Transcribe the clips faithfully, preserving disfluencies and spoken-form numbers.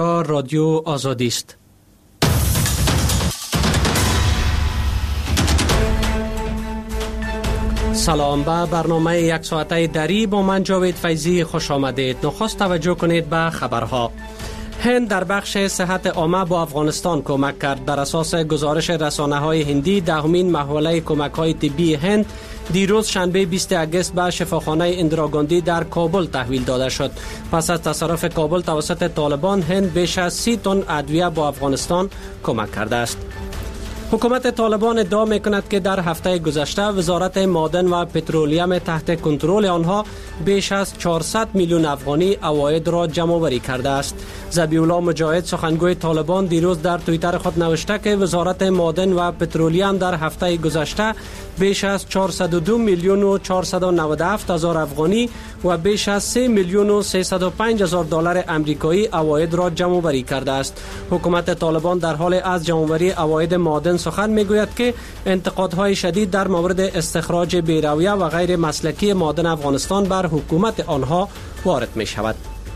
رادیو آزادی است. سلام، به برنامه یک ساعته دری با من جاوید فیضی خوش آمدید. نخست توجه کنید به خبرها. هند در بخش صحت عامه با افغانستان کمک کرد. بر اساس گزارش رسانه‌های هندی، دهمین محوله کمک‌های طبی هند دیروز شنبه بیست اگست به شفاخانه اندراگاندی در کابل تحویل داده شد. پس از تصرف کابل توسط طالبان، هند بیش از سی تن ادویه با افغانستان کمک کرده است. حکومت طالبان ادعا می‌کند که در هفته گذشته وزارت معدن و پترولیم تحت کنترل آنها بیش از چهارصد میلیون افغانی عواید را جمع‌آوری کرده است. ذبیح الله مجاهد، سخنگوی طالبان، دیروز در توییتر خود نوشته که وزارت معدن و پترولیم در هفته گذشته بیش از چهارصد و دو میلیون و چهارصد و نود و هفت هزار افغانی و بیش از سه میلیون و سیصد و پنج هزار دلار آمریکایی عواید را جمع‌آوری کرده است. حکومت طالبان در حال از جمع‌آوری عواید معدن سخن میگوید که انتقادهای شدید در مورد استخراج بی‌رویه و غیر مسلکی معدن افغانستان بر حکومت آنها وارد می شود.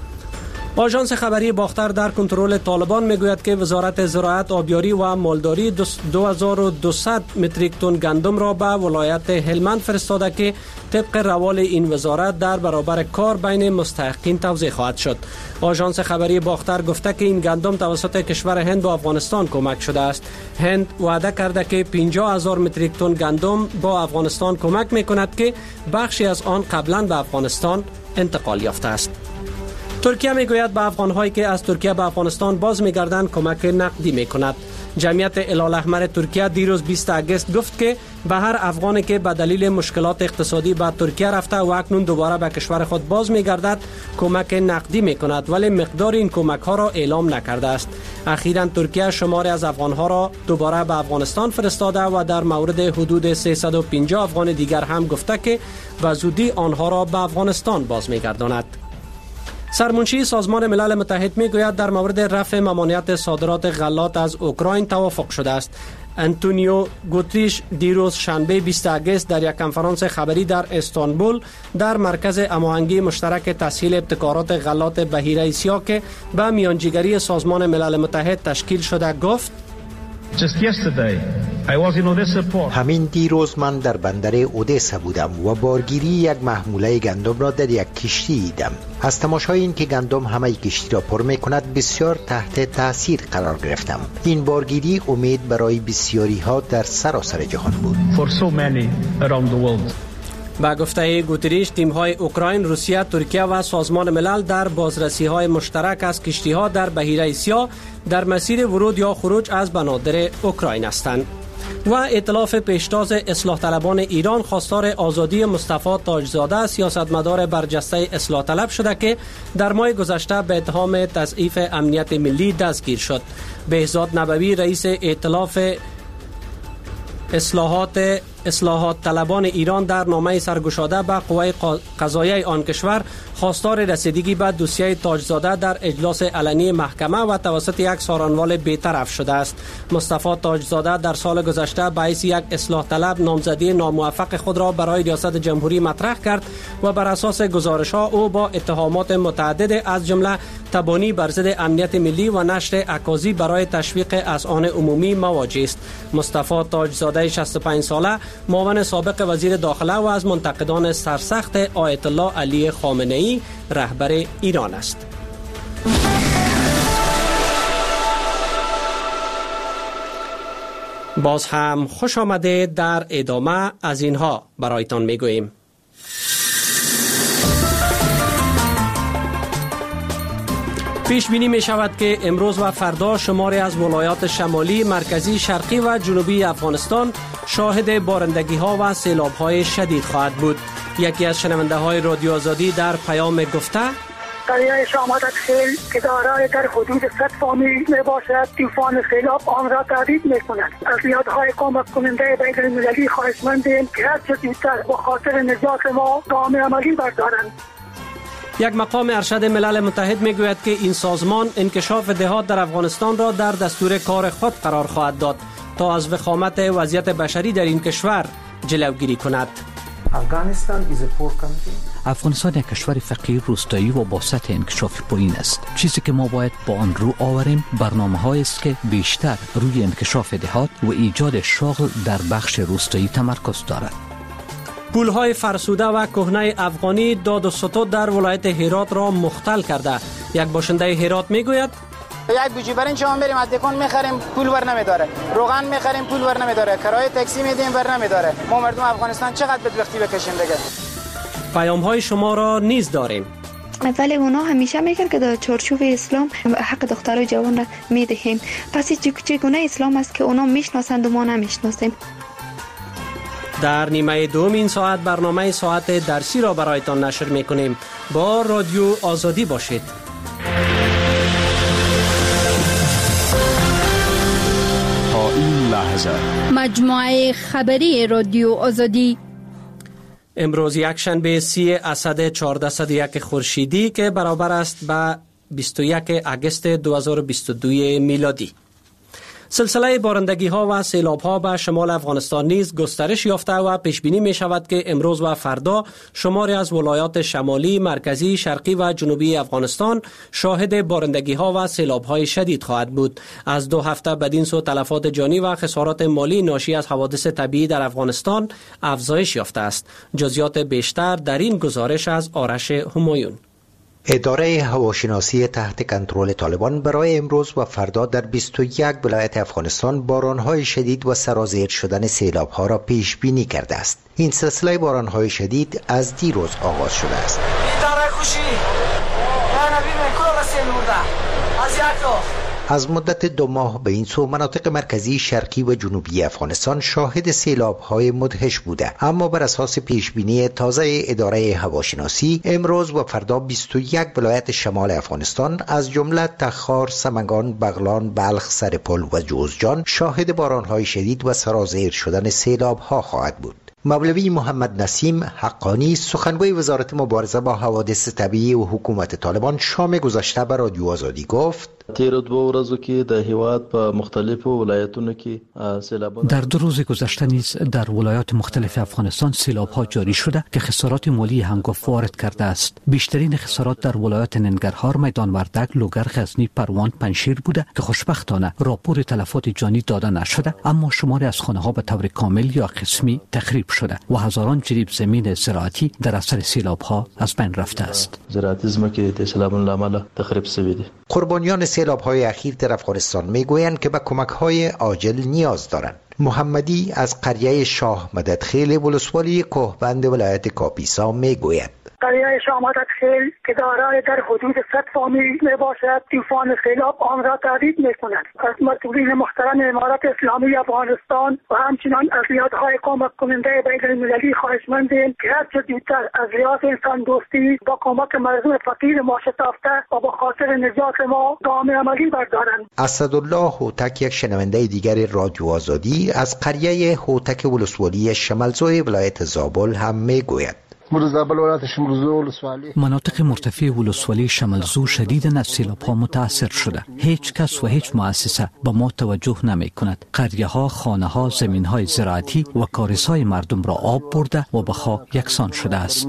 آژانس خبری باختر در کنترل طالبان میگوید که وزارت زراعت، آبیاری و مالداری دو هزار و دویست متریک تن گندم را به ولایت هلمند فرستاده که طبق روال این وزارت در برابر کار بین مستحقین توزیع خواهد شد. آژانس خبری باختر گفته که این گندم توسط کشور هند با افغانستان کمک شده است. هند وعده کرده که پنجاه هزار متریک تن گندم با افغانستان کمک میکند که بخشی از آن قبلا به افغانستان انتقال یافته است. ترکیه میگوید به افغان‌هایی که از ترکیه به افغانستان باز می‌گردند کمک نقدی می‌کند. جمعیت هلال احمر ترکیه دیروز بیست اگست گفت که به هر افغانی که به دلیل مشکلات اقتصادی به ترکیه رفته و اکنون دوباره به کشور خود باز می‌گردد کمک نقدی می‌کند، ولی مقدار این کمک‌ها را اعلام نکرده است. اخیراً ترکیه شماری از افغان‌ها را دوباره به افغانستان فرستاده و در مورد حدود سیصد و پنجاه افغان دیگر هم گفته که به زودی آنها را به افغانستان باز می‌گرداند. سرمنشی سازمان ملل متحد میگوید در مورد رفع ممانعت صادرات غلات از اوکراین توافق شده است. انتونیو گوتریش دیروز شنبه بیست اگست در یک کنفرانس خبری در استانبول در مرکز هماهنگی مشترک تسهیل ابتکارات غلات بحیره اسیا که به میانجیگری سازمان ملل متحد تشکیل شده گفت: همین دیروز من در بندر اودسا بودم و بارگیری یک محموله گندم را در یک کشتی دیدم. از تماشای این که گندم همه کشتی را پر می کند بسیار تحت تاثیر قرار گرفتم. این بارگیری امید برای بسیاری ها در سراسر جهان بود. با گفته گوتریش، تیم‌های اوکراین، روسیه، ترکیه و سازمان ملل در بازرسی‌های مشترک از کشتی‌ها در بحیره اسیا در مسیر ورود یا خروج از بنادر اوکراین هستند. و ائتلاف پیشتاز اصلاح طلبان ایران خواستار آزادی مصطفی تاجزاده، سیاستمدار برجسته اصلاح طلب شده که در ماه گذشته به اتهام تضعیف امنیت ملی دستگیر شد. بهزاد نبوی، رئیس ائتلاف اصلاحات اصلاحات طلبان ایران، در نامه سرگشاده به قوای قضاییه آن کشور خواستار رسیدگی به دوسیه تاجزاده در اجلاس علنی محکمه و توسط یک سارنوال بی‌طرف شده است. مصطفی تاجزاده در سال گذشته به حیث یک اصلاح طلب نامزدی ناموفق خود را برای ریاست جمهوری مطرح کرد و بر اساس گزارش‌ها او با اتهامات متعدد از جمله تبانی بر ضد امنیت ملی و نشر اکاذیب برای تشویق اذعان عمومی مواجه است. مصطفی تاجزاده شصت و پنج ساله، معاون سابق وزیر داخله و از منتقدان سرسخت آیت الله علی خامنه‌ای رهبر ایران است. باز هم خوش آمده. در ادامه از اینها برایتان میگوییم: پیش بینی می شود که امروز و فردا شماری از ولایات شمالی، مرکزی، شرقی و جنوبی افغانستان شاهد بارندگی ها و سیلاب های شدید خواهد بود. یکی از شنونده های رادیو آزادی در پیام گفته: دریای شامات خیل که دارای در حدود صد فامیل می باشد، طوفان سیلاب آن را تهدید می کند. از نهادهای کمک کننده بین المللی خواهشمندیم که هر چه زودتر به خاطر نجات ما گام عملی بردارند. یک مقام ارشد ملل متحد میگوید که این سازمان انکشاف دهات در افغانستان را در دستور کار خود قرار خواهد داد تا از وخامت وضعیت بشری در این کشور جلوگیری کند. افغانستان یک کشور فقیر، روستایی و با سطح انکشاف پایین است. چیزی که ما باید با آن رو آوریم برنامه‌هایی است که بیشتر روی انکشاف دهات و ایجاد شغل در بخش روستایی تمرکز دارد. پولهای فرسوده و کهنه افغانی داد و ستد در ولایت هرات را مختل کرده. یک باشنده هرات میگوید یک بوجی برنج شما میریم از دکان میخریم پول ور نمیداره، روغن میخریم پول ور نمیداره، کرایه تاکسی میدیم ور نمیداره. ما مردم افغانستان چقدر بدبختی بکشیم دیگه. پیام های شما را نیز داریم. ولی اونا همیشه میگن که در چارچوب اسلام حق دخترای جوان را میدهیم. پس چگونه اسلام است که اونا میشناسند و ما نمیشناسیم؟ در نیمه دوم این ساعت برنامه ساعت درسی را برایتان نشر میکنیم. با رادیو آزادی باشید. تا این لحظه مجموعه خبری رادیو آزادی امروز یک شنبه سی اسد چهارصد و یک خورشیدی که برابر است به بیست و یک اگست دو هزار و بیست و دو میلادی. سلسله بارندگی ها و سیلاب ها به شمال افغانستان نیز گسترش یافته و پیش بینی می شود که امروز و فردا شماری از ولایات شمالی، مرکزی، شرقی و جنوبی افغانستان شاهد بارندگی ها و سیلاب های شدید خواهد بود. از دو هفته بدین سو تلفات جانی و خسارات مالی ناشی از حوادث طبیعی در افغانستان افزایش یافته است. جزئیات بیشتر در این گزارش از آرش همایون. اداره هواشناسی تحت کنترل طالبان برای امروز و فردا در بیست و یک ولایت افغانستان بارانهای شدید و سرازیر شدن سیلاب‌ها را پیش بینی کرده است. این سلسله بارانهای شدید از دیروز آغاز شده است. از مدت دو ماه به این سو مناطق مرکزی، شرقی و جنوبی افغانستان شاهد سیلاب‌های مدهش بوده، اما بر اساس پیشبینی تازه اداره هواشناسی امروز و فردا بیست و یک ولایت شمال افغانستان از جمله تخار، سمنگان، بغلان، بلخ، سرپل و جوزجان شاهد باران‌های شدید و سرازیر شدن سیلاب‌ها خواهد بود. مولوی محمد نسیم حقانی سخنگوی وزارت مبارزه با حوادث طبیعی و حکومت طالبان شام گذشته به رادیو آزادی گفت تیر دو ورځو کې د هیواد په مختلفو ولایتونو کې سیلابونه در دو روز گذشته نیز در ولایات مختلف افغانستان سیلاب‌ها جاری شده که خسارات مالی هنگفت وارد کرده است. بیشترین خسارات در ولایات ننگرهار، میدان وردک، لوگر، غزنی، پروان، پنجشیر بوده که خوشبختانه راپور تلفات جانی داده نشده، اما شماری از خانه‌ها به طور کامل یا قسمی تخریب شده و هزاران جریب زمین زراعتی در اثر سیلاب‌ها از بین رفته است. زراعتی زمکه د سیلابونو لامل تخریب شوی دي. قربانیان سیلاب‌های اخیر در افغانستان میگویند که به کمک‌های عاجل نیاز دارند. محمدی از قریه شاه مددخیل ولسوالی کوهبند ولایت کاپیسا میگوید قریه شاه مددخیل که دارای در حدود صد فامیل می باشد، طوفان سیلاب آن را تهدید می کند. از مسئولین محترم امارت اسلامی افغانستان و همچنین از نهادهای کمک کننده بین المللی خواهشمندیم که هر چه زودتر از لحاظ انسان دوستی با کمک مردم فقیر ما شتافته و با خاطر نجات ما گام عملی بردارند. اسدالله هوتک، یک شنونده دیگر رادیو آزادی از قریه هوتک ولسوالی شمالزوی ولایت زابل هم میگوید مناطق مرتفع ولسوالی شمالزو شدیداً از سیلاب‌ها متاثر شده. هیچ کس و هیچ مؤسسه به ما توجه نمی کند. قریه‌ها، خانه‌ها، زمین‌های زراعتی و کاریزهای مردم را آب برده و به خاک یکسان شده است.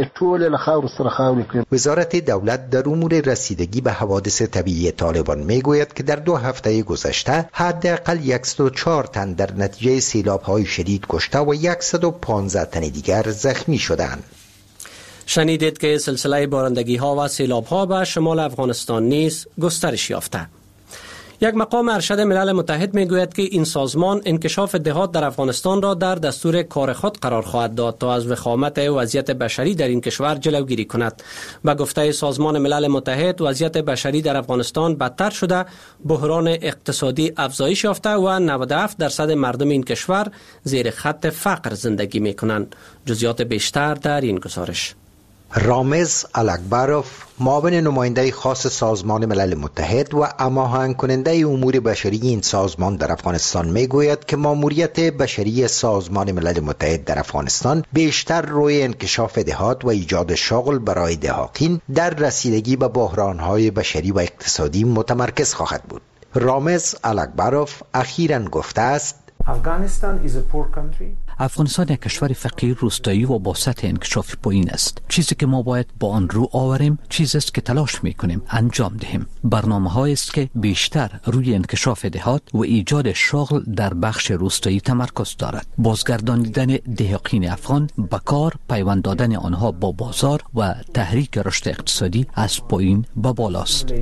وزارت دولت در امور رسیدگی به حوادث طبیعی طالبان میگوید که در دو هفته گذشته حداقل صد و چهار تن در نتیجه سیلاب‌های شدید کشته و صد و پانزده تن دیگر زخمی شدند. شنیدید که سلسله بارندگی ها و سیلاب ها به شمال افغانستان نیز گسترش یافته. یک مقام ارشد ملل متحد می گوید که این سازمان انکشاف دهات در افغانستان را در دستور کار خود قرار خواهد داد تا از وخامت وضعیت بشری در این کشور جلوگیری کند. به گفته سازمان ملل متحد وضعیت بشری در افغانستان بدتر شده، بحران اقتصادی افزایش یافته و نود و هفت درصد مردم این کشور زیر خط فقر زندگی می کنند. جزئیات بیشتر در این گزارش. رامز الکبروف، معاون نماینده خاص سازمان ملل متحد و هماهنگ کننده امور بشری این سازمان در افغانستان میگوید که ماموریت بشری سازمان ملل متحد در افغانستان بیشتر روی انکشاف دهات و ایجاد شغل برای دهاقین در رسیدگی به بحرانهای بشری و اقتصادی متمرکز خواهد بود. رامز الکبروف اخیراً گفته است افغانستان یک کشور فقیر، روستایی و با سطح انکشاف پایین است. چیزی که ما باید با آن رو آوریم چیزی است که تلاش میکنیم انجام دهیم. برنامه‌هایی است که بیشتر روی انکشاف دهات و ایجاد شغل در بخش روستایی تمرکز دارد. بازگرداندن دهقین افغان به کار، پیوند دادن آنها با بازار و تحریک رشد اقتصادی از پایین به بالاست.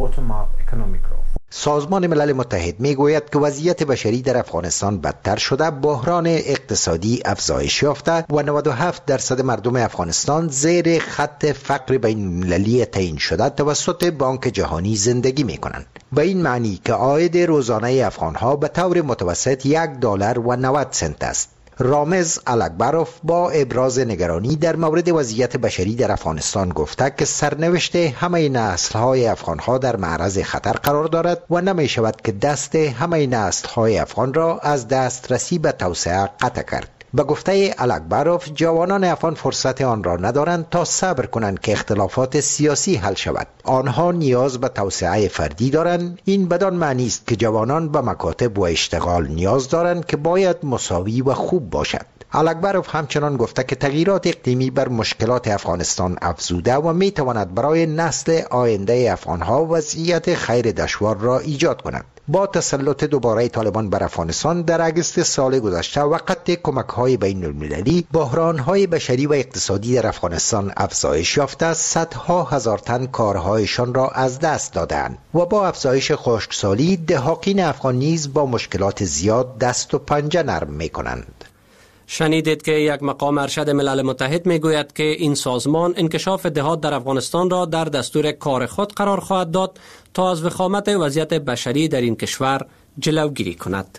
سازمان ملل متحد میگوید که وضعیت بشری در افغانستان بدتر شده، بحران اقتصادی افزایش یافته و نود و هفت درصد مردم افغانستان زیر خط فقر بین المللی تعیین شده توسط بانک جهانی زندگی می کنند. به این معنی که عاید روزانه افغانها به طور متوسط یک دلار و نود سنت است. رامز الکبروف با ابراز نگرانی در مورد وضعیت بشری در افغانستان گفته که سرنوشت همه نسل‌های افغان‌ها در معرض خطر قرار دارد و نمی شود که دست همه نسل‌های افغان را از دسترسی به توسعه قطع کرد. به گفته الکبروف، جوانان افغان فرصت آن را ندارند تا صبر کنند که اختلافات سیاسی حل شود. آنها نیاز به توسعه فردی دارند. این بدان معنی است که جوانان به مکاتب و اشتغال نیاز دارند که باید مساوی و خوب باشد. الکبروف همچنان گفته که تغییرات اقلیمی بر مشکلات افغانستان افزوده و می تواند برای نسل آینده افغانها وضعیت خیر دشوار را ایجاد کند. با تسلط دوباره طالبان بر افغانستان در اگست سال گذشته و قطع کمک‌های بین المللی، بحران‌های بشری و اقتصادی در افغانستان افزایش یافته، صدها هزار تن کارهایشان را از دست دادند و با افزایش خشکسالی دهقین افغان نیز با مشکلات زیاد دست و پنجه نرم می‌کنند. شنیدید که یک مقام ارشد ملل متحد میگوید که این سازمان انکشاف دهات در افغانستان را در دستور کار خود قرار خواهد داد تا از وخامت وضعیت بشری در این کشور جلوگیری کند.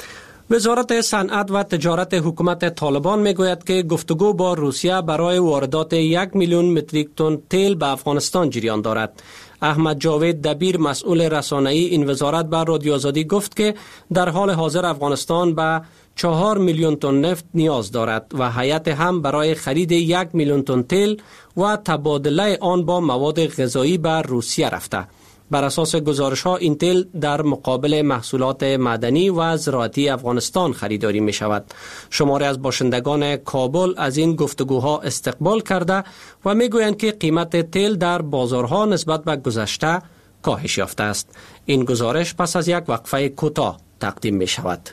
وزارت صنعت و تجارت حکومت طالبان میگوید که گفتگو با روسیه برای واردات یک میلیون متریک تن تیل به افغانستان جریان دارد. احمد جاوید دبیر مسئول رسانه‌ای این وزارت به رادیو آزادی گفت که در حال حاضر افغانستان به چهار میلیون تن نفت نیاز دارد و هیئت هم برای خرید یک میلیون تن تیل و تبادله آن با مواد غذایی به روسیه رفته. بر اساس گزارش ها این تیل در مقابل محصولات معدنی و زراعتی افغانستان خریداری می شود. شماری از باشندگان کابل از این گفتگوها استقبال کرده و می گویند که قیمت تیل در بازارها نسبت به گذشته کاهش یافته است. این گزارش پس از یک وقفه کوتاه تقدیم می شود.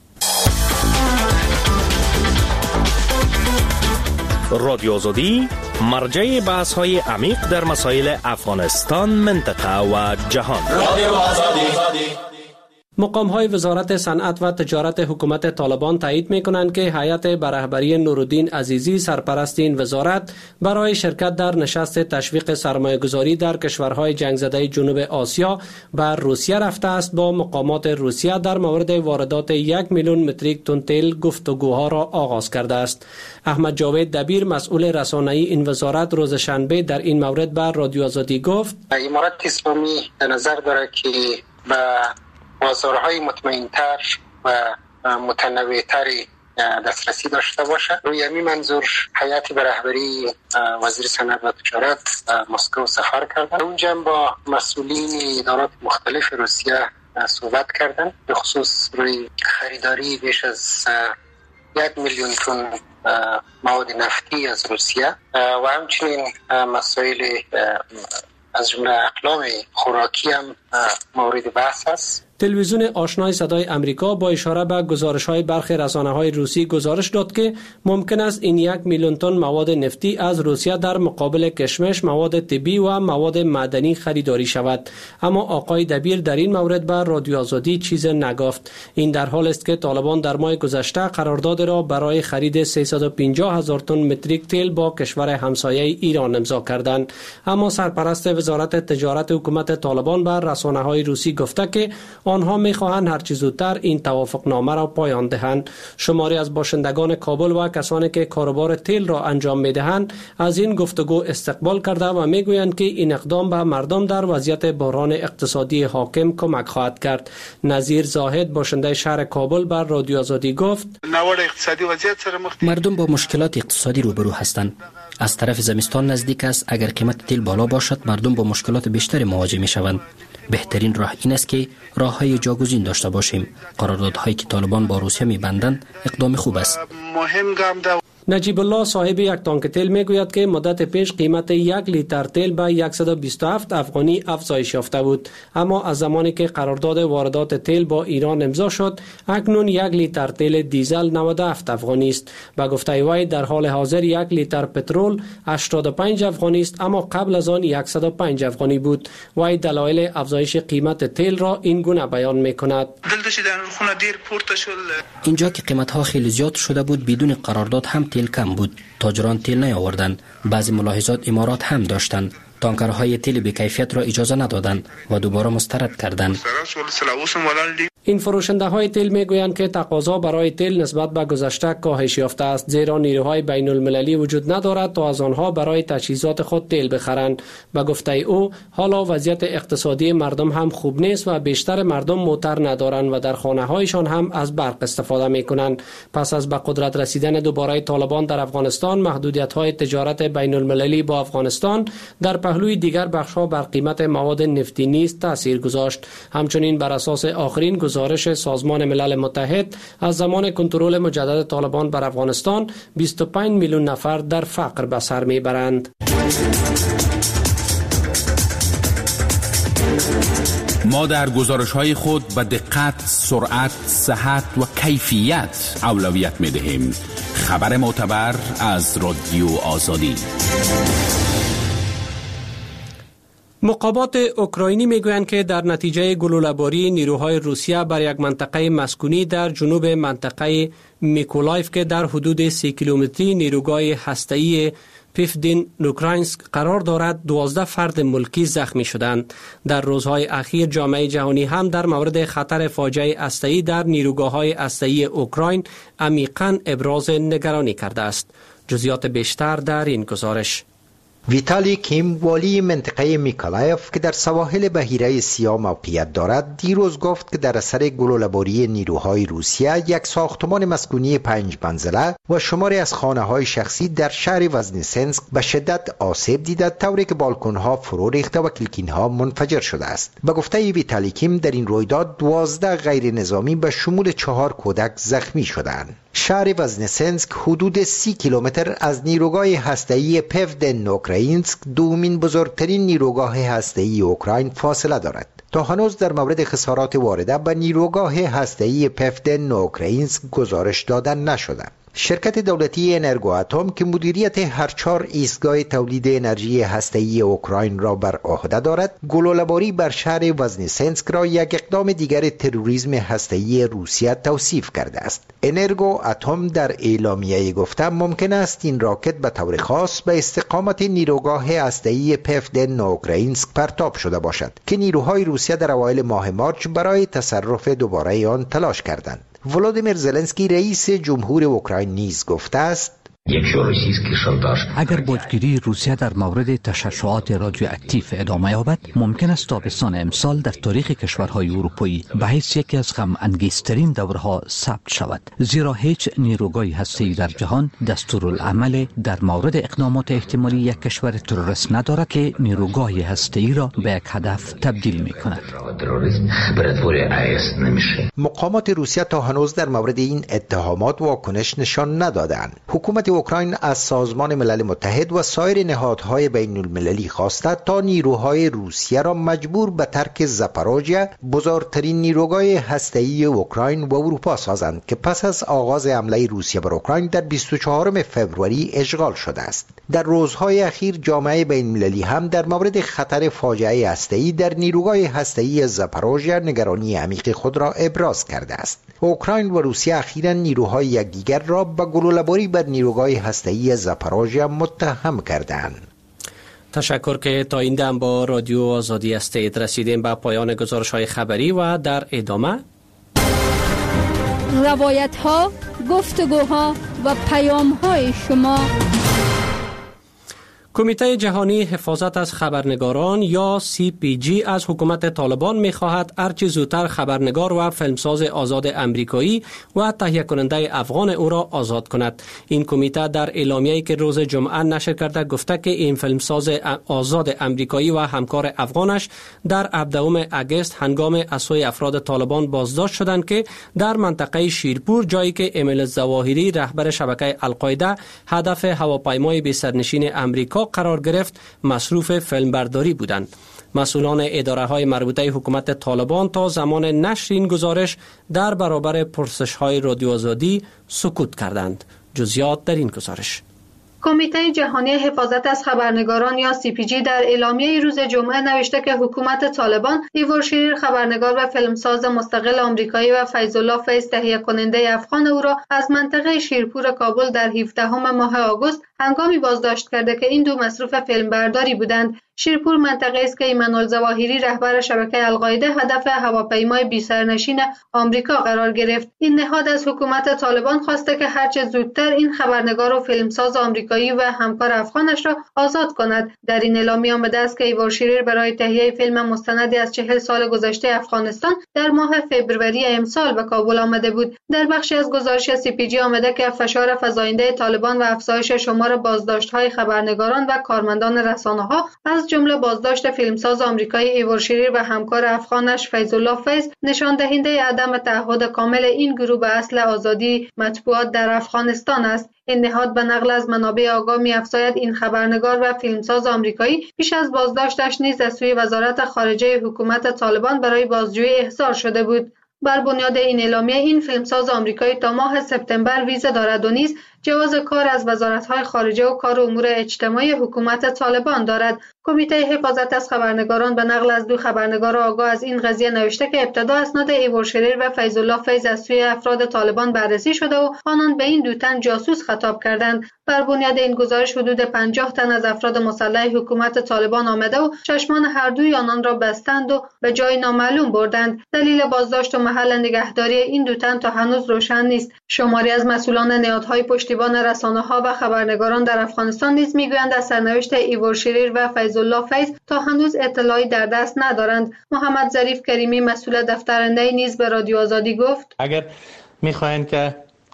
رادیو آزادی مرجع بحث های عمیق در مسائل افغانستان، منطقه و جهان. رادیو آزادی. مقام های وزارت صنعت و تجارت حکومت طالبان تایید می کنند که هیئت به رهبری نورالدین عزیزی سرپرست این وزارت برای شرکت در نشست تشویق سرمایه گذاری در کشورهای جنگ زده جنوب آسیا بر روسیه رفته است. با مقامات روسیه در مورد واردات یک میلیون متریک تن تیل گفتگوها را آغاز کرده است. احمد جاوید دبیر مسئول رسانه‌ای این وزارت روز شنبه در این مورد بر رادیو آزادی گفت: امارات اسلامی در نظر دارد که با بازارهای مطمئن‌تر و متنوع‌تری دسترسی داشته باشد. روی همین منظور هیئت به رهبری وزیر صنعت و تجارت مسکو سفر کردند. اونجا با مسئولین ادارات مختلف روسیه صحبت کردند، به خصوص روی خریداری بیش از یک میلیون تن مواد نفتی از روسیه و همچنین مسائل از جمله اقلام خوراکی هم مورد بحث است. تلویزیون آشنای صدای امریکا با اشاره به گزارش‌های برخی رسانه‌های روسی گزارش داد که ممکن است این یک میلیون تن مواد نفتی از روسیه در مقابل کشمش، مواد طبی و مواد معدنی خریداری شود. اما آقای دبیر در این مورد به رادیو آزادی چیز نگفت. این در حال است که طالبان در ماه گذشته قرارداد را برای خرید سیصد و پنجاه هزار تن متریک تیل با کشور همسایه ایران امضا کردند. اما سرپرست وزارت تجارت حکومت طالبان به رسانه‌های روسی گفته که آنها می‌خواهند هر چه زودتر این توافقنامه را پایان دهند. شماری از باشندگان کابل و کسانی که کاروبار تیل را انجام می‌دهند از این گفتگو استقبال کرده و می‌گویند که این اقدام به مردم در وضعیت بحران اقتصادی حاکم کمک خواهد کرد. نظیر زاهد باشنده شهر کابل بر رادیو آزادی گفت: مردم با مشکلات اقتصادی روبرو هستند. از طرف زمستان نزدیک است. اگر قیمت تیل بالا باشد مردم با مشکلات بیشتری مواجه می‌شوند. بهترین راه این است که راه‌های جاگزین داشته باشیم. قراردادهایی که طالبان با روسیه می‌بندند اقدام خوب است. مهم گام. نجیب الله صاحب یک تانک تیل میگوید که مدت پیش قیمت یک لیتر تیل به صد و بیست و هفت افغانی افزایش یافته بود، اما از زمانی که قرارداد واردات تیل با ایران امضا شد اکنون یک لیتر تیل دیزل نود و هفت افغانی است. به گفته وی در حال حاضر یک لیتر پترول هشتاد و پنج افغانی است، اما قبل از آن صد و پنج افغانی بود. وی دلایل افزایش قیمت تیل را این گونه بیان میکند: اینجا که قیمت ها خیلی زیاد شده بود بدون قرارداد هم تیل کم بود، تاجران تیل نیاوردند. بعضی ملاحظات امارات هم داشتند، تانکرهای تیل بی کیفیت را اجازه ندادند و دوباره مسترد کردند. این فروشنده های تیل میگویند که تقاضا برای تیل نسبت به گذشته کاهش یافته است، زیرا نیروهای بین المللی وجود ندارد تا از آنها برای تجهیزات خود تیل بخرند. به گفته او حالا وضعیت اقتصادی مردم هم خوب نیست و بیشتر مردم موتر ندارند و در خانه هایشان هم از برق استفاده می کنند. پس از به قدرت رسیدن دوباره طالبان در افغانستان، محدودیت های تجارت بین المللی با افغانستان در پهلوی دیگر بخش ها بر قیمت مواد نفتی نیز تاثیر گذاشت. همچنین بر اساس آخرین گزارش سازمان ملل متحد از زمان کنترل مجدد طالبان بر افغانستان بیست و پنج میلیون نفر در فقر به سر میبرند. ما در گزارش‌های خود به دقت، سرعت، صحت و کیفیت اولویت می‌دهیم. خبر معتبر از رادیو آزادی. مقامات اوکراینی میگویند که در نتیجه گلوله‌باری نیروهای روسیه بر یک منطقه مسکونی در جنوب منطقه میکولایف که در حدود سی کیلومتری نیروگاه هسته‌ای پیفدین اوکراینسک قرار دارد دوازده فرد ملکی زخمی شدند. در روزهای اخیر جامعه جهانی هم در مورد خطر فاجعه هسته‌ای در نیروگاه‌های هسته‌ای اوکراین عمیقاً ابراز نگرانی کرده است. جزئیات بیشتر در این گزارش. ویتالی کیم، والی منطقه میکولایف که در سواحل بحیره سیاه موقعیت دارد، دیروز گفت که در اثر گلوله‌باری نیروهای روسیه یک ساختمان مسکونی پنج منزله و شماری از خانه‌های شخصی در شهر وزنیسنسک به شدت آسیب دیده، طوری که بالکن‌ها فرو ریخته و کلکین‌ها منفجر شده است. به گفته ویتالی کیم در این رویداد دوازده غیر نظامی به شمول چهار کودک زخمی شدند. شهر وزنیسنسک حدود سی کیلومتر از نیروگاه هسته‌ای پیفدن اوکراینسک، دومین بزرگترین نیروگاه هسته‌ای اوکراین، فاصله دارد. تا هنوز در مورد خسارات وارده به نیروگاه هسته‌ای پیفدن اوکراینسک گزارش داده نشده. شرکت دولتی انرگو اتم که مدیریت هر چهار ایستگاه تولید انرژی هسته‌ای اوکراین را بر عهده دارد، گلوله‌باری بر شهر وزنیسنسک را یک اقدام دیگر تروریسم هسته‌ای روسیه توصیف کرده است. انرگو اتم در اعلامیه گفته ممکن است این راکت به طور خاص به استقامت نیروگاه هسته‌ای پیفدن اوکراینسک پرتاب شده باشد که نیروهای روسیه در اوایل ماه مارچ برای تصرف دوباره آن تلاش کردند. ولادیمیر زلنسکی رئیس جمهور اوکراین نیز گفته است اگر باجگیری روسیه در مورد تشعشعات رادیواکتیو ادامه یابد، ممکن است تابستان امسال در تاریخ کشورهای اروپایی به حیث یکی از غم انگیزترین دورها ثبت شود، زیرا هیچ نیروگاه هسته‌ای در جهان دستورالعمل در مورد اقدامات احتمالی یک کشور تروریست ندارد که نیروگاه هسته‌ای را به یک هدف تبدیل می کند. مقامات روسیه تا هنوز در مورد این اتهامات واکنش نشان ندادند. حکومت اوکراین از سازمان ملل متحد و سایر نهادهای بین المللی خواسته تا نیروهای روسیه را مجبور به ترک زاپاروژیا، بزرگترین نیروگاه هسته‌ای اوکراین و اروپا سازند که پس از آغاز حمله روسیه بر اوکراین در بیست و چهارم فوریه اشغال شده است. در روزهای اخیر جامعه بین المللی هم در مورد خطر فاجعه هسته‌ای در نیروگاه هسته‌ای زاپاروژیا نگرانی عمیق خود را ابراز کرده است. اوکراین و روسیه اخیراً نیروهای یکدیگر را به گلوله‌باری بر نیروگاه هسته‌ای زاپاروژیا متهم کردند. تشکر که تا این دم با رادیو آزادی هستید. رسیدیم به پایان گزارش‌های خبری و در ادامه روایت‌ها، گفتگوها و پیام‌های شما. کمیته جهانی حفاظت از خبرنگاران یا سی پی جی از حکومت طالبان می‌خواهد هرچه زودتر خبرنگار و فیلمساز آزاد امریکایی و تهیه کننده افغان او را آزاد کند. این کمیته در اعلامیه‌ای که روز جمعه نشر کرده گفته که این فیلمساز آزاد امریکایی و همکار افغانش در هفدهم اگست هنگام از سوی افراد طالبان بازداشت شدند که در منطقه شیرپور، جایی که امیل ظواهری رهبر شبکه القاعده هدف هواپیمای بی سرنشین امریکا قرار گرفت، مصروف فیلمبرداری بودند. مسئولان اداره های مربوطه حکومت طالبان تا زمان نشر این گزارش در برابر پرسش های رادیو آزادی سکوت کردند. جزئیات در این گزارش. کمیته جهانی حفاظت از خبرنگاران یا سی پی جی در اعلامیه روز جمعه نوشته که حکومت طالبان ایور شریر خبرنگار و فیلمساز مستقل آمریکایی و فیض الله فیض تهیه کننده افغان او را از منطقه شیرپور کابل در هفدهم ماه آگوست هنگامی بازداشت کرده که این دو مصروف فیلمبرداری بودند. شیرپور منطقه است که ایمان الظواهری رهبر شبکه القاعده هدف هواپیمای بی سرنشین آمریکا قرار گرفت. این نهاد از حکومت طالبان خواسته که هرچه زودتر این خبرنگار و فیلمساز آمریکایی و همکار افغانش را آزاد کند. در این اعلامیه آمده است که ایور شریر برای تهیه فیلم مستندی از چهل سال گذشته افغانستان در ماه فوریه امسال به کابل آمده بود. در بخشی از گزارش سی پی جی آمده که فشار فزاینده طالبان و افزایش شمار بازداشت‌های خبرنگاران و کارمندان رسانه‌ها از جمله بازداشت فیلمساز آمریکایی ایور شریر و همکار افغانش فیض الله فیض نشان دهنده عدم تعهد کامل این گروه به اصل آزادی مطبوعات در افغانستان است. این نهاد به نقل از منابع آگاه می‌افزاید این خبرنگار و فیلمساز آمریکایی پیش از بازداشتش نیز از سوی وزارت خارجه حکومت طالبان برای بازجویی احضار شده بود. بر بنیاد این اعلامیه این فیلمساز آمریکایی تا ماه سپتامبر ویزا دارد و نیز جواز کار از وزارت‌های خارجه و کار و امور اجتماعی حکومت طالبان دارد. کمیته حفاظت از خبرنگاران به نقل از دو خبرنگار آگاه از این قضیه نوشته که ابتدا اسناد ایور شریر و فیض الله فیض از سوی افراد طالبان بررسی شده و آنان به این دو تن جاسوس خطاب کردند. بر بنیاد این گزارش حدود پنجاه تن از افراد مسلح حکومت طالبان آمده و چشمان هر دوی آنان را بستند و به جای نامعلوم بردند. دلیل بازداشت و محل نگهداری این دو تن تا هنوز روشن نیست. شماری از مسئولان نهادهای پشتیبان رسانه‌ها و خبرنگاران در افغانستان نیز میگویند از سرنوشت ایور شریر و فیض الله فیض تا هنوز اطلاعی در دست ندارند. محمد ظریف کریمی مسئول دفترنده نیز به رادیو آزادی گفت اگر می‌خواهند که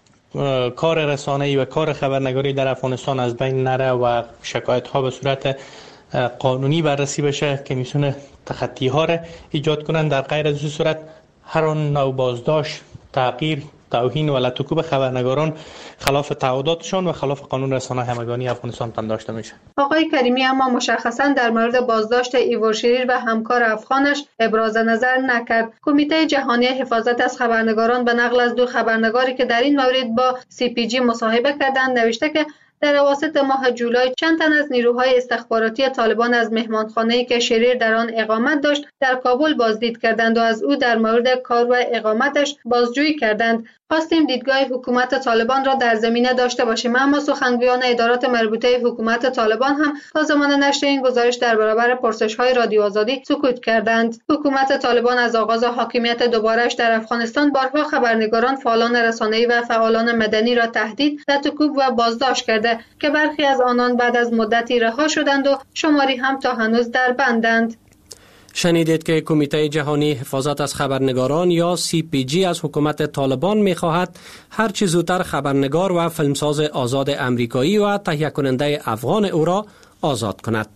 کار رسانه‌ای و کار خبرنگاری در افغانستان از بین نره و شکایت‌ها به صورت قانونی بررسی بشه که میتونه تخطی‌ها را ایجاد کنند، در غیر از این صورت هر نوع بازداشت، تغییر، توهین و لطکوب خبرنگاران خلاف تعهداتشان و خلاف قانون رسانه همگانی افغانستان پنداشته میشه. آقای کریمی اما مشخصا در مورد بازداشت ایور شریر و همکار افغانش ابراز نظر نکرد. کمیته جهانی حفاظت از خبرنگاران به نقل از دو خبرنگاری که در این مورد با سی پی جی مصاحبه کردند نوشته که در اواسط ماه جولای چند تن از نیروهای استخباراتی طالبان از مهمانخانه‌ای که شریر در آن اقامت داشت در کابل بازدید کردند و از او در مورد کار و اقامتش بازجویی کردند. خواستیم دیدگاه حکومت طالبان را در زمینه داشته باشیم، اما سخنگویان ادارات مربوطه حکومت طالبان هم تا زمان نشر این گزارش در برابر پرسش‌های رادیو آزادی سکوت کردند. حکومت طالبان از آغاز حاکمیت دوباره‌اش در افغانستان بارها خبرنگاران، فعالان رسانه‌ای و فعالان مدنی را تهدید، لطکوب و بازداشت کرده که برخی از آنان بعد از مدتی رها شدند و شماری هم تا هنوز در بندند. شنیدید که کمیته جهانی حفاظت از خبرنگاران یا سی پی جی از حکومت طالبان می‌خواهد هر چه زودتر خبرنگار و فیلمساز آزاد امریکایی و تهیه کننده افغان او را آزاد کند.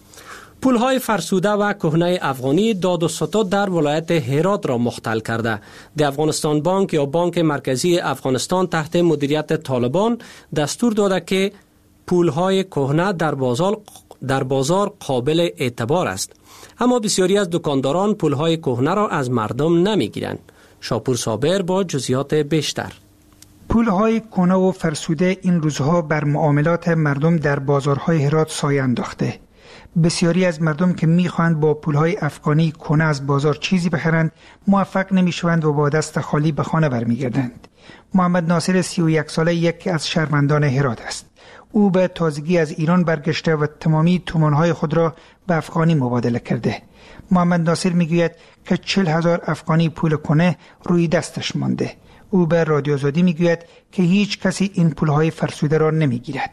پولهای فرسوده و کهنه افغانی داد و ستد در ولایت هرات را مختل کرده. د افغانستان بانک یا بانک مرکزی افغانستان تحت مدیریت طالبان دستور داده که پولهای کهنه در بازار در بازار قابل اعتبار است، اما بسیاری از دکانداران پولهای کهنه را از مردم نمیگیرند. شاپور صابر با جزئیات بیشتر. پولهای کهنه و فرسوده این روزها بر معاملات مردم در بازارهای هرات سایه انداخته. بسیاری از مردم که میخواهند با پولهای افغانی کهنه از بازار چیزی بخرند موفق نمیشوند و با دست خالی به خانه برمیگردند. محمد ناصر سی و یک ساله یکی از شهروندان هرات است. او به تازگی از ایران برگشته و تمامی تومانهای خود را به افغانی مبادله کرده. محمد ناصر میگوید که چل هزار افغانی پول کهنه روی دستش مانده. او به رادیو آزادی میگوید که هیچ کسی این پولهای فرسوده را نمیگیرد.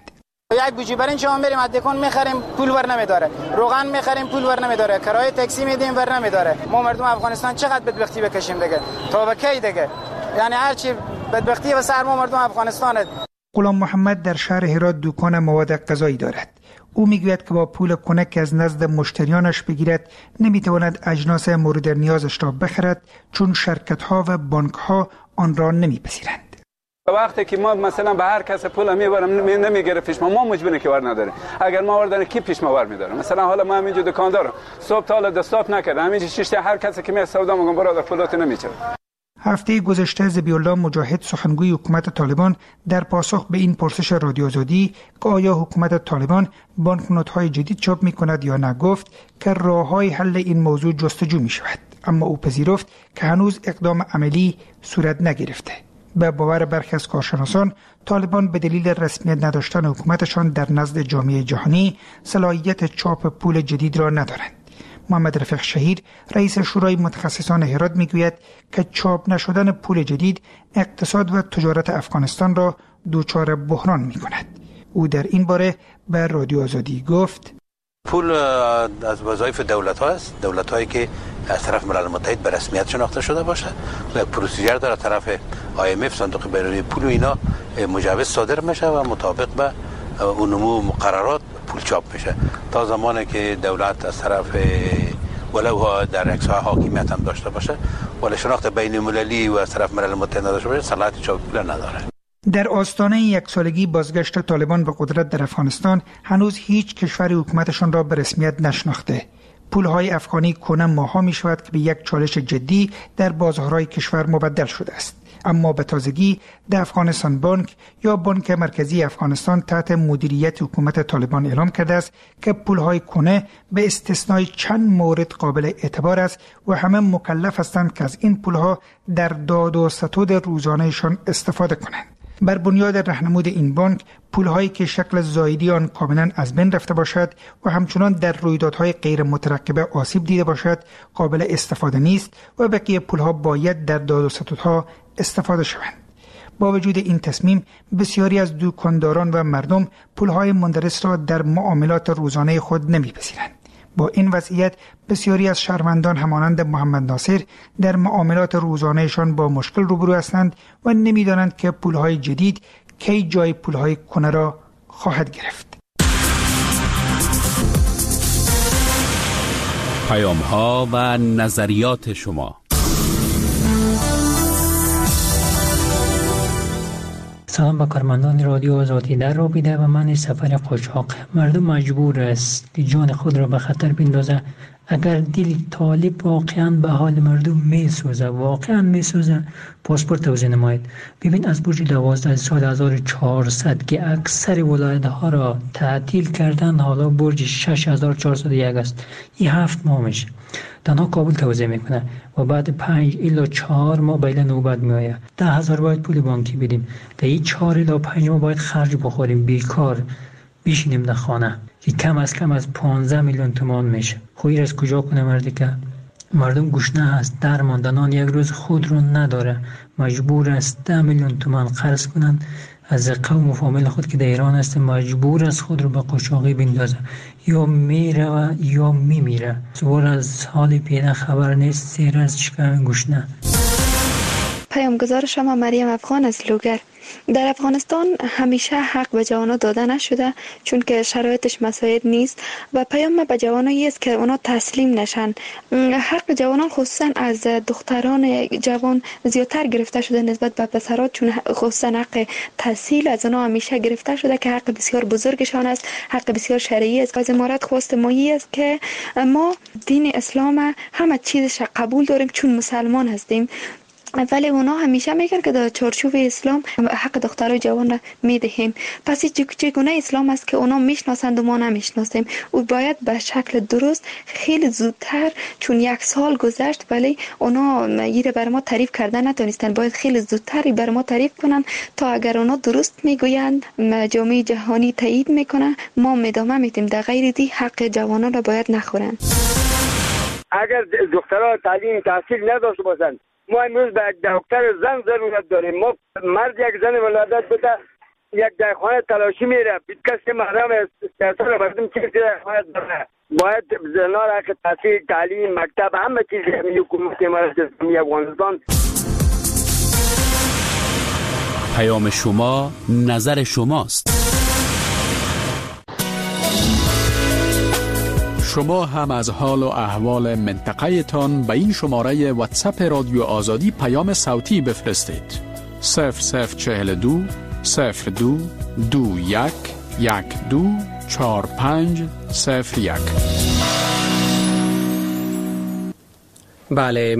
یک بوجی برای اینکه ما بریم ادکون میخریم پول ور نمیداره، روغن میخریم پول ور نمیداره، کرایه تاکسی میدیم ور نمیداره. ما مردم افغانستان چقدر بدبختی بکشیم دیگه تا به کی دیگه؟ یعنی هر چی بدبختی و سر ما مردم افغانستان. غلام محمد در شهر هرات دکان مواد غذایی دارد. او میگوید که با پول کنک که از نزد مشتریانش بگیرد نمیتواند اجناس مورد نیازش را بخرد چون شرکت ها و بانک ها آن را نمیپذیرند. وقتی که ما مثلا به هر کس پول میبرم نمیگیره پیش ما، ما مجبوریم که ور نداره. اگر ما ور داره کی پیش ما ور میداره؟ مثلا حالا ما همینجا دکاندارم صبح تا حالا دستاپ نکردم، همینجا شش تا هر کسی که می سودا میگم برادر پولات نمیچره. هفته گذشته ذبیحالله مجاهد سخنگوی حکومت طالبان در پاسخ به این پرسش رادیو آزادی که آیا حکومت طالبان بانکنوت‌های جدید چاپ می‌کند یا نه گفت که راه‌های حل این موضوع جستجو می‌شود، اما او پذیرفت که هنوز اقدام عملی صورت نگرفته. به باور برخی از کارشناسان طالبان به دلیل رسمیت نداشتن حکومتشان در نزد جامعه جهانی صلاحیت چاپ پول جدید را ندارند. محمد رفیق شهیر رئیس شورای متخصصان هرات میگوید که چاپ نشدن پول جدید اقتصاد و تجارت افغانستان را دچار بحران میکند. او در این باره به رادیو آزادی گفت پول از وظایف دولت ها است، دولت هایی که از طرف ملل متحد به رسمیت شناخته شده باشه و پروسیجر داره طرف آی ام اف صندوق بین‌المللی پول و اینا مجوز صادر میشه و مطابق به اون نمو مقررات پول چاپ میشه. تا زمانی که دولت از طرف ولو در اکس‌ها حاکمیت هم داشته باشه ولی شناخت بین المللی و از طرف ملل متحد نداشته باشه صلاحیت چاپ پول نداره. در آستانه یک سالگی بازگشت طالبان به قدرت در افغانستان هنوز هیچ کشوری حکومتشان را به رسمیت نشناخته. پولهای افغانی کنم ماها می شود که به یک چالش جدی در بازارهای کشور مبدل شده است. اما به تازگی در افغانستان بانک یا بانک مرکزی افغانستان تحت مدیریت حکومت طالبان اعلام کرده است که پولهای کنه به استثنای چند مورد قابل اعتبار است و همه مکلف هستند که از این پولها در داد و ستد روزانهشان استفاده کنند. بر بنیاد راهنمود این بانک پولهایی که شکل زایدی آن کاملا از بین رفته باشد و همچنان در رویدادهای غیر مترقبه آسیب دیده باشد قابل استفاده نیست و بقیه پولها باید در داد و ستدها استفاده شوند. با وجود این تصمیم بسیاری از دکانداران و مردم پولهای مندرس را در معاملات روزانه خود نمیپذیرند. با این وضعیت بسیاری از شهروندان همانند محمد ناصر در معاملات روزانهشان با مشکل روبرو هستند و نمیدانند که پولهای جدید کی جای پولهای کنه را خواهد گرفت. پیام ها و نظریات شما. سلام به کارمندان رادیو آزادی. در رابطه با من سفر قاچاق مردم مجبور است که جان خود را به خطر بندازه. اگر دل طالب واقعا به حال مردم میسوزه واقعا میسوزه پاسپورت توزیع نماید. ببین از برج دوازده سال هزار و چهارصد که اکثر ولایت ها را تعطیل کردن حالا برج شش هزار و چهارصد و یک است. این هفت ماه میشه تنها کابل توزیع میکنه و بعد پنج الا چهار ماه بیل نوبت میآید. ده هزار باید پول بانکی بدیم، تا این چهار الا پنج ماه باید خرج بخوریم، بیکار بشینیم در خانه که کم از کم از پانزده میلیون تومان میشه. خویر از کجا کنه مردی که مردم گشنه هست، درماندنان یک روز خود رو نداره، مجبور است ده میلیون تومان قرض کنن از قوم و فامیل خود که در ایران است، مجبور است خود رو به قاچاقی بندازه، یا میره و یا میمیره. سوار از حال پیدا خبر نیست، سیر از چکم گشنه. پیامگذار شما مریم افغان از لوگر. در افغانستان همیشه حق به جوانان داده نشده چون که شرایطش مساعد نیست و پیام به جوانایی است که اونا تسلیم نشن. حق جوانان خصوصا از دختران جوان زیادتر گرفته شده نسبت به پسرات، چون خصوصا حق تحصیل از اونا همیشه گرفته شده که حق بسیار بزرگشان است، حق بسیار شرعی است. از امارت خواست مایی است که ما دین اسلام همه چیزش قبول داریم چون مسلمان هستیم، ولی اونا همیشه میگن که در چارچوب اسلام حق دخترای جوان را میدهیم. پس چگونه اسلام است که اونا میشناسند و ما نمیشناسیم؟ او باید به شکل درست خیلی زودتر، چون یک سال گذشت ولی اونا یه بر ما تعریف کردن نتونستن، باید خیلی زودتر بر ما تعریف کنن تا اگر اونا درست میگویند جامعه جهانی تایید میکنه ما مدامه میتیم، در غیر دی حق جوانان را باید نخورن. اگر دخترها تعلیم تحصیل نداشته باشند ما امروز به یک دکتر زن ضرورت داریم. ما مرد یک زن ولادت بده یک جای خانه تلاشی میره کسی محرم سیاست رو بردم چیزی خانه داره باید زنان را که تحصیل تعلیم مکتب همه چیز همی حکومت امارات اسلامی افغانستان. پیام شما نظر شماست. شما هم از حال و احوال منطقه تان به این شماره واتساپ رادیو آزادی پیام صوتی بفرستید. صفر صفر چهل دو صفر دو دو یک یک دو چهار پنج صفر یک. بله.